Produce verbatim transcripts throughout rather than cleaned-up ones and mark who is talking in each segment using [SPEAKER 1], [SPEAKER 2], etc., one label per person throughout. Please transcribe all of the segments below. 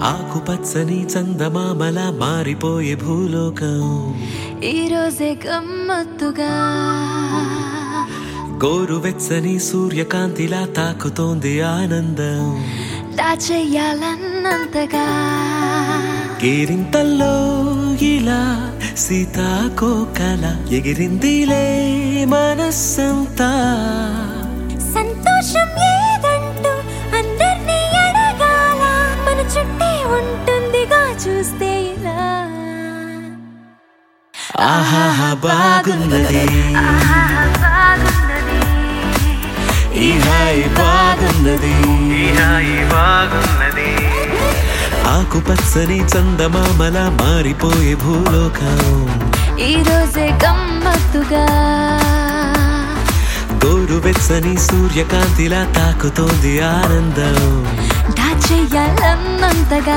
[SPEAKER 1] ఆకుపచ్చని చందమామలా మారిపోయే భూలోకం
[SPEAKER 2] ఈ రోజే గమ్మత్తుగా
[SPEAKER 1] గోరువెచ్చని సూర్యకాంతిలా తాకుతోంది ఆనందం
[SPEAKER 2] దాచేయాలన్నంతగా
[SPEAKER 1] కేరింతల్లో ఇలా సీతాకోకల ఎగిరిందిలే మనస్సంతా
[SPEAKER 2] సంతోషం ఏదంటూ అందర్నీ అడగాల మన చుట్టే ఉంటుందిగా చూస్తే ఇలా
[SPEAKER 1] ఆహాహా బాగున్నది ఈ హాయి బాగున్నది ఆకుపచ్చని చందమామల మారిపోయే భూలోకం
[SPEAKER 2] ఈ రోజే గమ్మత్తుగా
[SPEAKER 1] గోరువెచ్చని సూర్యకాంతిలా తాకుతోంది ఆనందం
[SPEAKER 2] దాచేయాలన్నంతగా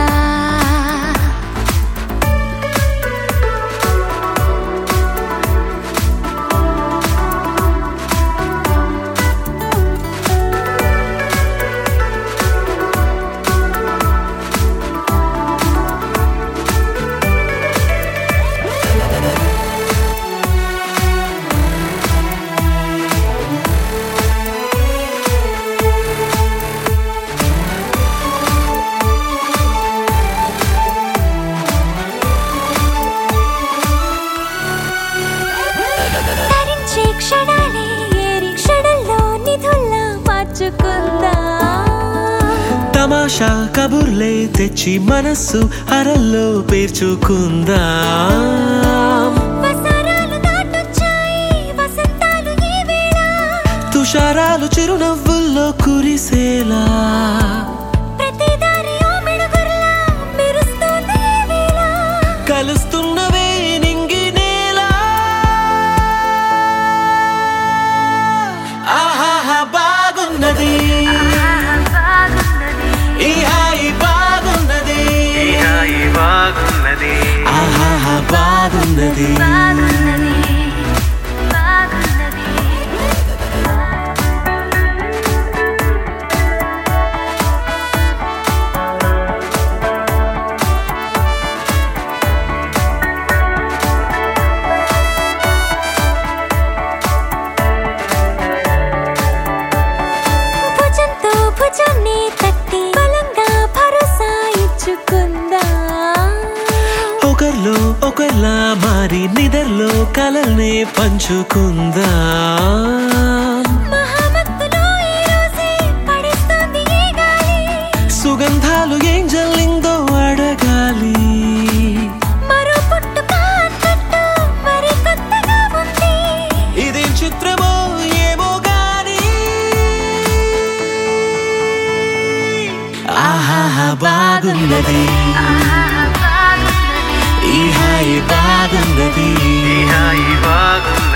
[SPEAKER 2] క్షణాలే ఏరి క్షణంలో నిధుల్లా మార్చుకుందా
[SPEAKER 1] తమాషా కబుర్లే తెచ్చి మనస్సు అరల్లో పేర్చుకుందా
[SPEAKER 2] వసరాలు దాటొచ్చాయి వసంతాలు ఈ వేళ
[SPEAKER 1] తుషారాలు చిరునవ్వుల్లో కురిసేలా
[SPEAKER 2] ప్రతి దారి ఓ మెడుగుర్లా మెరుస్తోంది ఈ వేళ
[SPEAKER 1] కలుస్తున్నవే నింగి నేలా ఆహాహా బాగున్నది ఈ హాయి బాగున్నది ఆహాహా బాగున్నది భుజంతో
[SPEAKER 2] భుజాన్ని తట్టి బలంగా భరోసా ఇచ్చుకుందా
[SPEAKER 1] ఒకర్లో ఒకర్లా మారి నిదర్లో కలల్నే పంచుకుందా
[SPEAKER 2] మహామత్తులో ఈ రోజే పడేస్తోంది ఈ గాలి
[SPEAKER 1] సుగంధాలు ఏం జల్లిందో అడగాలి
[SPEAKER 2] మరో పుట్టుక అన్నట్టు మరి కొత్తగా ఉంది
[SPEAKER 1] ఇదేం చిత్రమో ఏమో గాని ఆహాహా బాగున్నది ఈ హాయి బాగున్నది